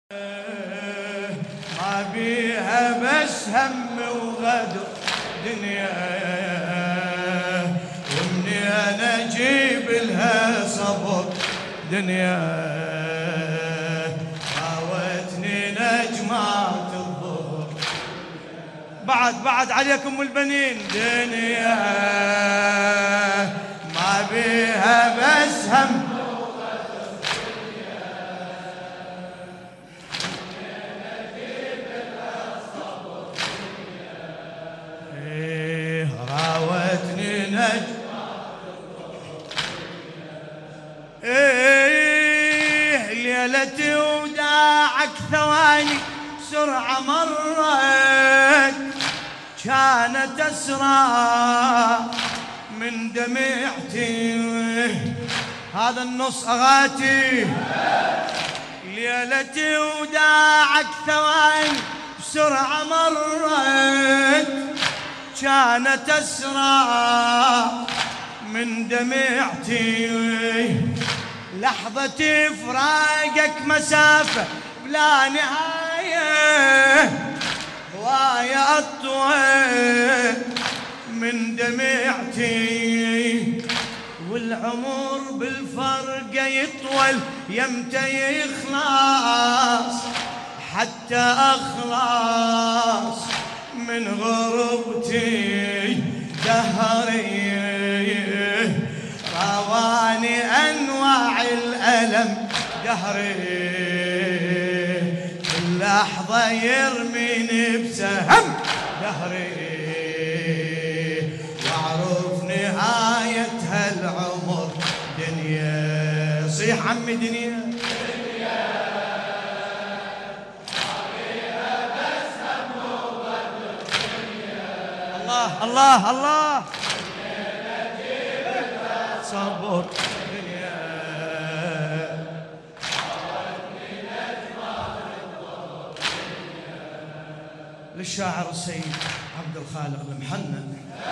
ما بيها بس هم وغدر دنيا، ومني انا اجيب لها صبر دنيا. راوتني نجمات الظهر بعد عليكم البنين دنيا، ما بيها بس هم ليلتي وداعك ثواني سرعة مرت، كانت أسرع من دمعتي. هذا النص أغاتي. ليلتي وداعك ثواني بسرعة مرت، كانت أسرع من دمعتي. لحظة فراقك مسافة بلا نهاية، هواية أطول من دمعتي. والعمر بالفرقة يطول يمتى يخلص، حتى أخلص من غربتي. دهري رواني أنواع الألم، دهري كل لحظة يرميني بسهم، دهري واعرف نهاية هالعمر دنيا. صيح عمي دنيا الله الله صبر دنيا. للشاعر السيد عبد الخالق المحنن.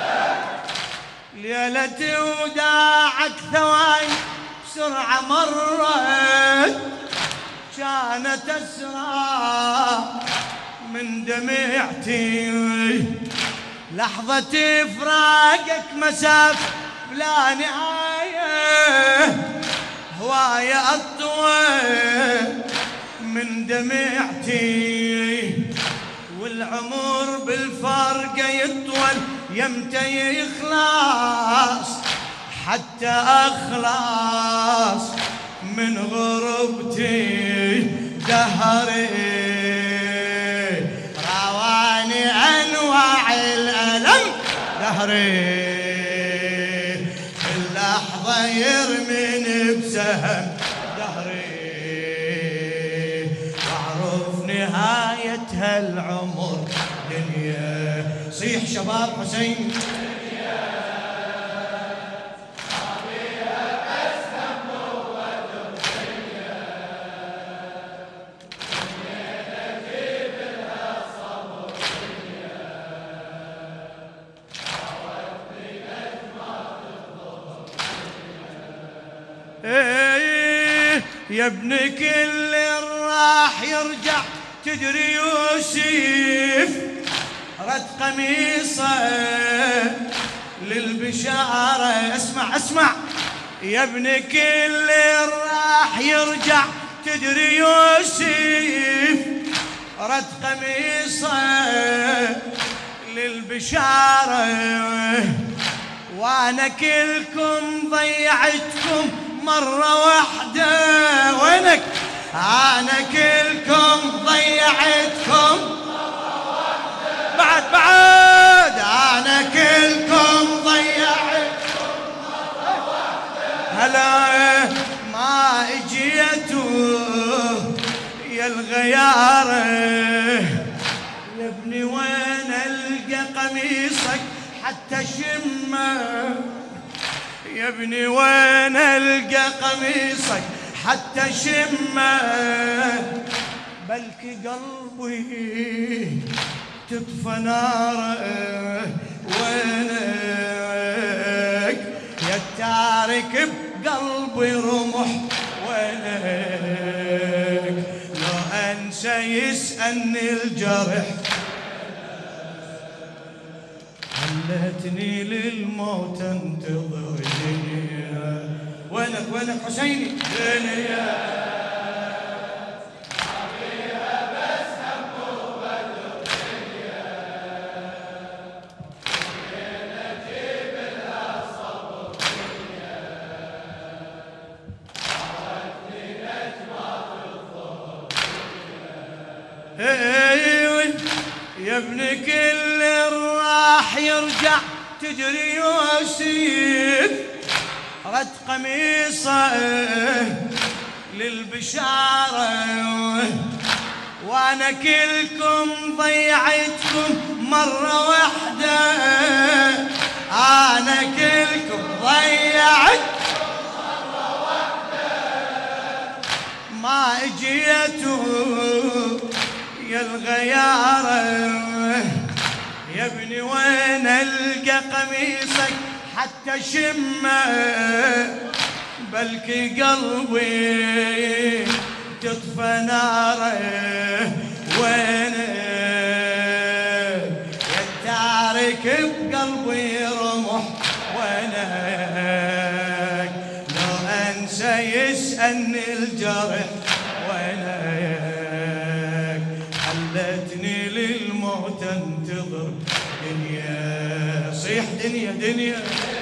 ليلتي وداعك ثواني بسرعة مرت، كانت أسرع من دمعتي. لحظة فراقك مسافة بلا نهاية، هواية أطول من دمعتي. والعمر بالفرقة يطول يمتى يخلص، حتى أخلص من غربتي. دهري رواني أنواع الألم، دهري لحظة يرميني بسهم، دهري واعرف نهاية هالعمر دنيا. صيح شباب حسين يا ابن كل راح يرجع، تدري يوسف رد قميصه للبشارة. اسمع يا ابن كل راح يرجع، تدري يوسف رد قميصه للبشارة. وانا كلكم ضيعتكم مرة واحدة، وينك؟ أنا كلكم ضيعتكم مرة واحدة، بعد أنا كلكم ضيعتكم مرة واحدة. هلا ما اجيتوا يا الغيارة، يا ابني وين ألقى قميصك حتى شمه، يا ابني وين ألقى قميصك حتى شمه. بلكي قلبي تطفى ناره، وينك يا التارك بقلبي رمح، وينك لو أن أنسى يسألني الجرح، خلتني للموت انتظر دنيا. وينك حسيني؟ دنيا يا ابن كل راح يرجع تجري يوسف، رد قميصه للبشارة، وانا كلكم ضيعتكم مرة واحدة، انا كلكم ضيعتكم مرة واحدة، ما اجيتوا يا الغيارة. يا ابني وين القى قميصك حتى شمه، بلكي قلبي تطفى ناره. وينك يا التارك بقلبي رمح، وينك لو انسى يسألني الجرح، وينك خلتني للموت انتظر دنيا. صيح دنيا دنيا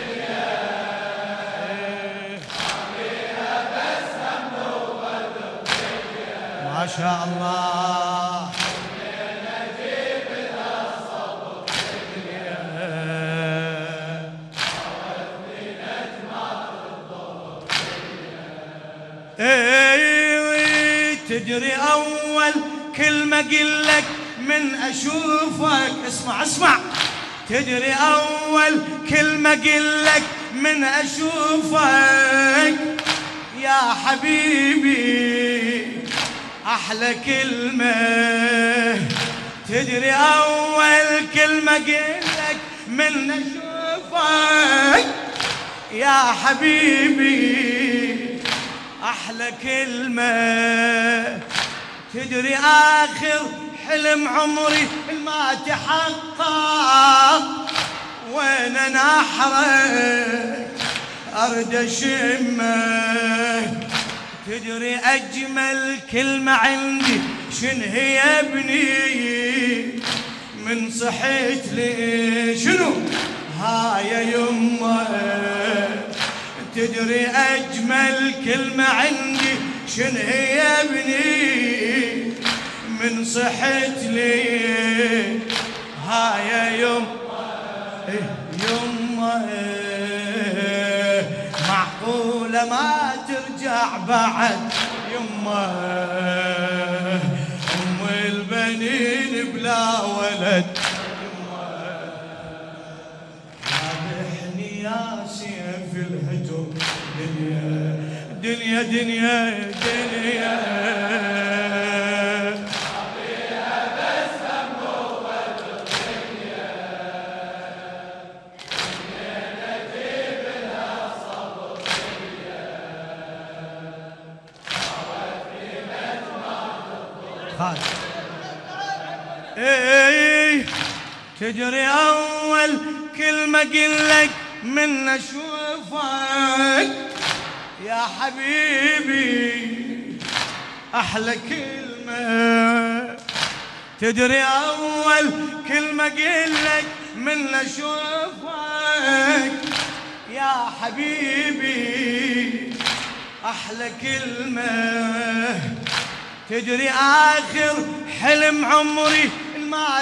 ما شاء الله. نجيب لها صبر دنيا، عودني نجمة الضوء دنيا. تدري أول كلمة قلك من أشوفك، اسمع تدري أول كلمة قلك من أشوفك يا حبيبي أحلى كلمة. تدري أول كلمة قلك من أشوفك يا حبيبي أحلى كلمة. تدري آخر حلم عمري ما تحقق، وين نحرك أرد أشمه. تدري أجمل كلمة عندي شن هي يا ابني؟ من صحيت لي شنو هاي يا يمه. تدري أجمل كلمة عندي شن هي يا ابني؟ من صحت لي هاي يا يمه. معقولة ما ترجع بعد يمه؟ أم البنين بلا ولد يمه. ذابحني يا سيف الهجر دنيا دنيا دنيا. تدري أول كلمة قلك من أشوفك يا حبيبي أحلى كلمة. تدري أول كلمة قلك من أشوفك يا حبيبي أحلى كلمة. تدري آخر حلم عمري ما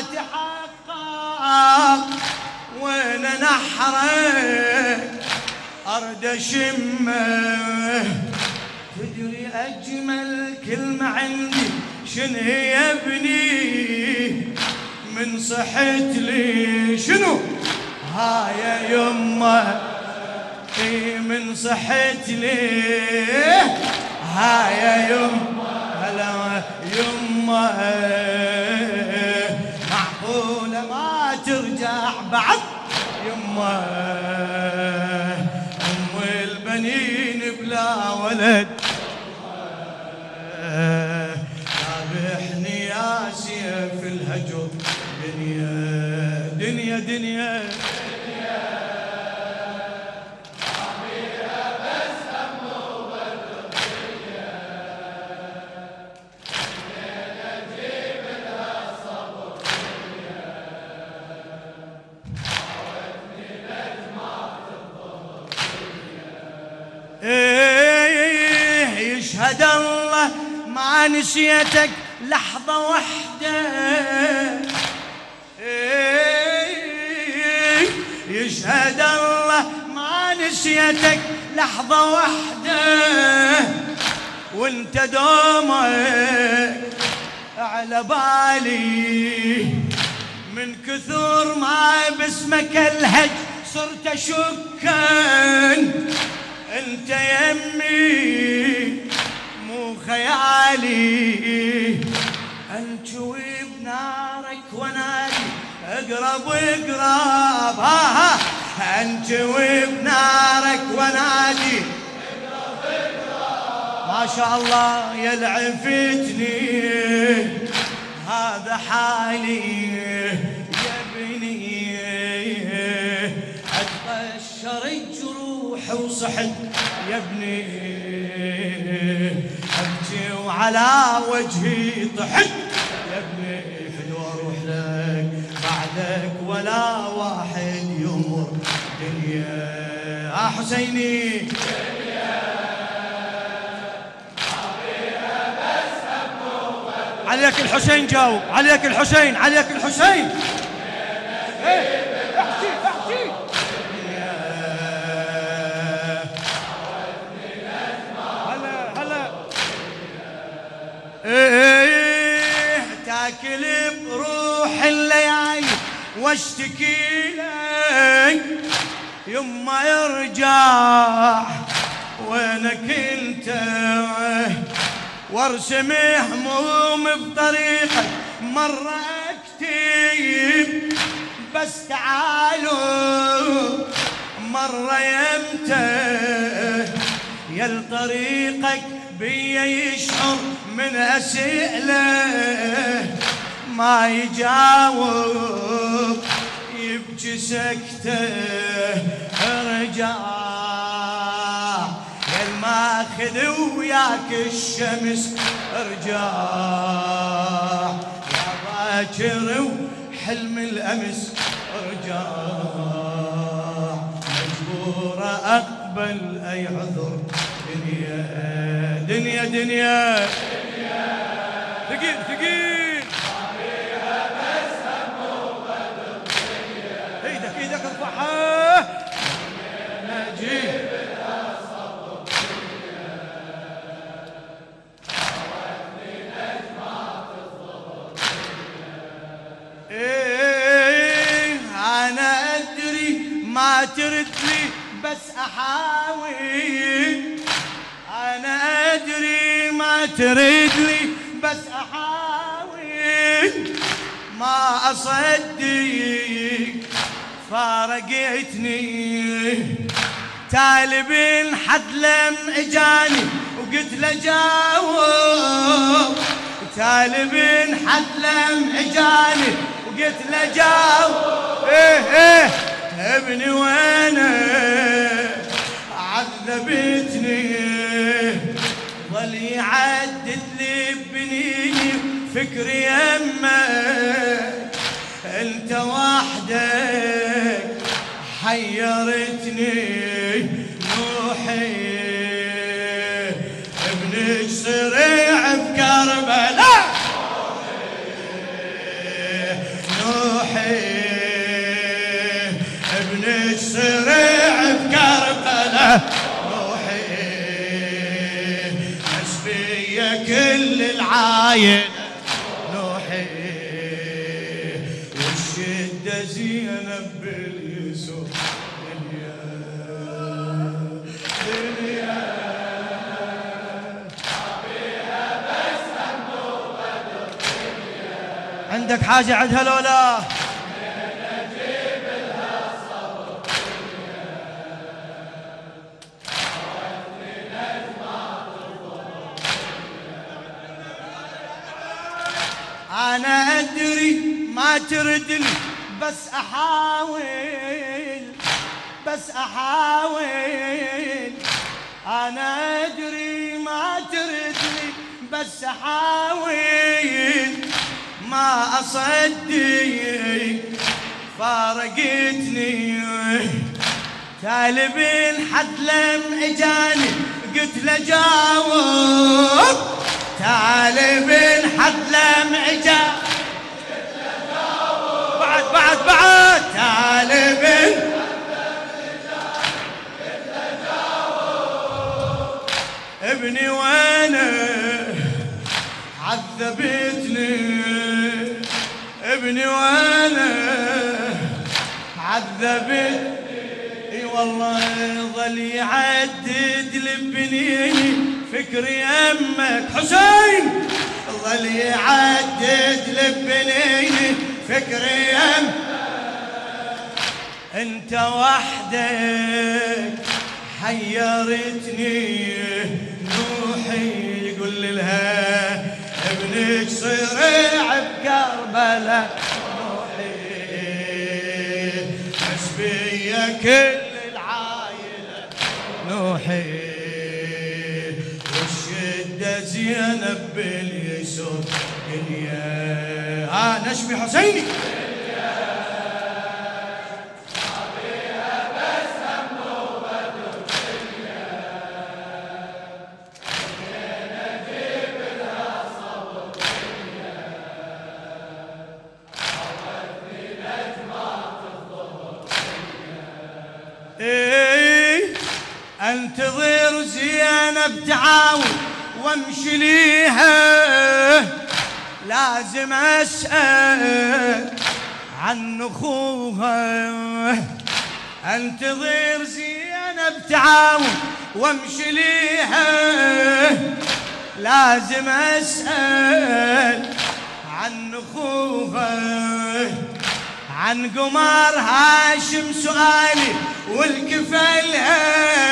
تحقق، وين نحرك أرد أشمه. تدري أجمل كلمة عندي شن هي يا ابني؟ من صحت لي شنو هاي يا يمه. من صحت لي هاي يا يمه. هلا يمه معقولة ما ترجع بعد يمه؟ أم البنين بلا ولد. ذابحني سيف الهجر دنيا دنيا دنيا يشهد الله ما نسيتك لحظة واحدة يشهد الله ما نسيتك لحظة واحدة وانت دومك على بالي من كثر ما باسمك الهج صرت اشكا انت يمي مو خيالي انجوي بنارك ونادي اقرب اقرب انجوي بنارك ونادي اقرب اقرب ما شاء الله يا لعفتني هذا حالي يا ابني اتقشر الجروح وصحت يا ابني ابكي وعلى وجهي طحت يا ابني فدو اروح لك بعدك ولا واحد يمر دنيا حسيني عليك الحسين جاوب عليك الحسين عليك الحسين احكي احكي هلا هلا تاكل بروح الليالي واشتكي لك يما يرجع وينك انت وارسم هموم بطريقك مرة اكتب بس تعالوا مرة يمتى يا طريقك بيا يشعر من اسئله ما يجاوب يبكي سكته ارجع يا الماخذ وياك الشمس ارجع يا باكر وحلم الامس ارجع مجبور اقبل اي عذر دنيا دنيا دنيا ثقيل ثقيل ايدك ايدك ارفعها نجيب ايه انا ادري ما ترد لي بس احاول انا ادري ما ترد لي بس احاول ما اصدق فارقتني تالي بن حدلم اجاني وقلت له جاوب تالي بن حدلم اجاني وقلت له جاوب ايه ابني وانا عذبتني ظل يعدد لي بنيني فكري يمك انت وحدك حيرتني نوحي ابنك صريع بكربلاء نوحي ابنك صريع بكربلاء نوحي حسبية كل العايلة نوحي والشدة زينب باليسوع دنيا دنيا عندك حاجة عندها لولا أنا أدري ما تردني بس أحاول، بس أحاول. أنا أدري ما تردني بس أحاول. ما أصدق فارقتني تالبين حد لم اجاني قلت له جاوب. تالبين حد لم اجاني قلت له جاوب. بعد تالبين حد لم اجاني قلت له جاوب. ابني وانا عذبتني، ابني وانا عذبتني. اي والله ظل يعدد لبنيني فكري يمك حسين، ظل يعدد لبنيني فكري يمك. انت وحدك حيرتني روحي يقول لها ابنك صريع بكربلاء روحي بس بيا كل العايلة نوحي والشدة زينب باليسر دنيا. نشمي حسيني انتظر زينب تعاون وامشي ليها، لازم اسأل عن اخوها. انتظر زينب تعاون وامشي ليها، لازم اسأل عن اخوها. عن قمر هاشم سؤالي والكفلها،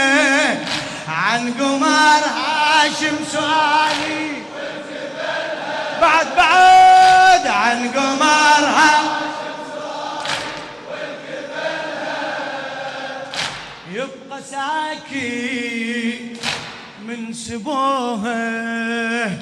عن قمر هاشم سؤالي والكفلها. بعد عن قمر هاشم سؤالي والكفلها. يبقى ساكت من سبوها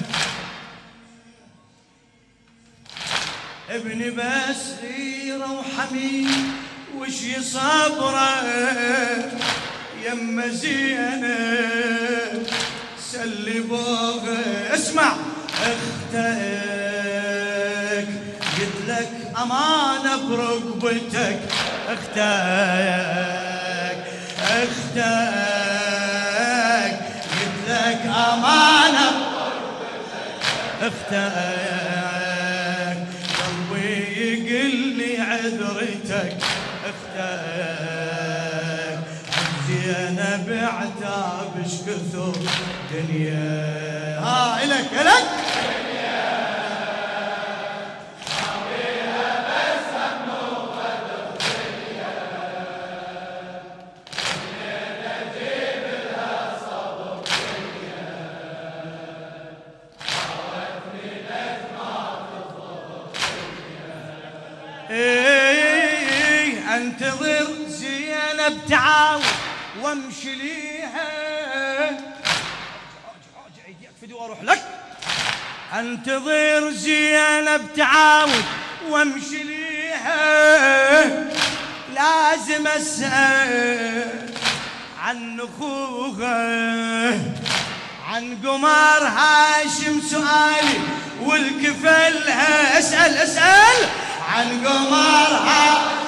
ابني بس غيرة وحميد وش يصبره يما زينب سلبوها. اسمع اختك قلت لك امانة برقبتك، اختك قلت لك امانة برقبتك، اختك قلبي يقل لي عذرتك، اختك زينب عتابش كثر دنيا. الك حاويها بس هم وغدر دنيا. خلينا نجيب لها صبر دنيا. حاولتني نجمع تفضل دنيا. انتظر زينب تعاون وامشي ليها. اكفدي واروح لك. انتظر زينب تعاون وامشي ليها، لازم اسال عن اخوها. عن قمر هاشم سؤالي والكفلها. اسال عن قمر هاشم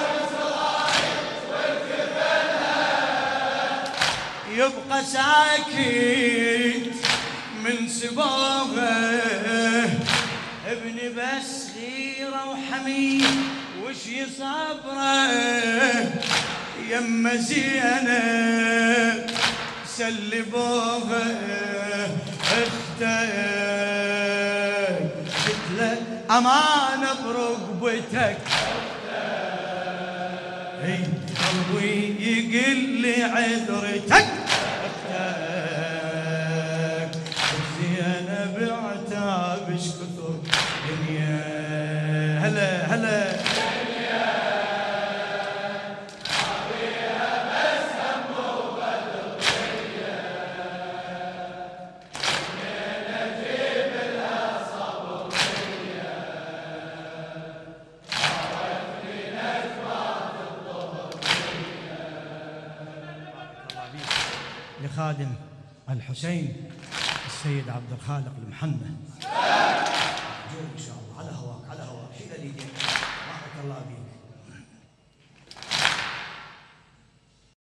يبقى ساكت من سبابه. ابني بس غيرة وحميد وش يصبره يما زينب سلبوها. اختك قلت لك امانة برقبتك، قلبي يقل لي عذرتك، اختك زينب عتابش كثر دنيا. هلا هلا. لخادم الحسين السيد عبد الخالق المحنة. ان شاء الله على هواك على هواك، شيل اليدين، بارك الله فيك.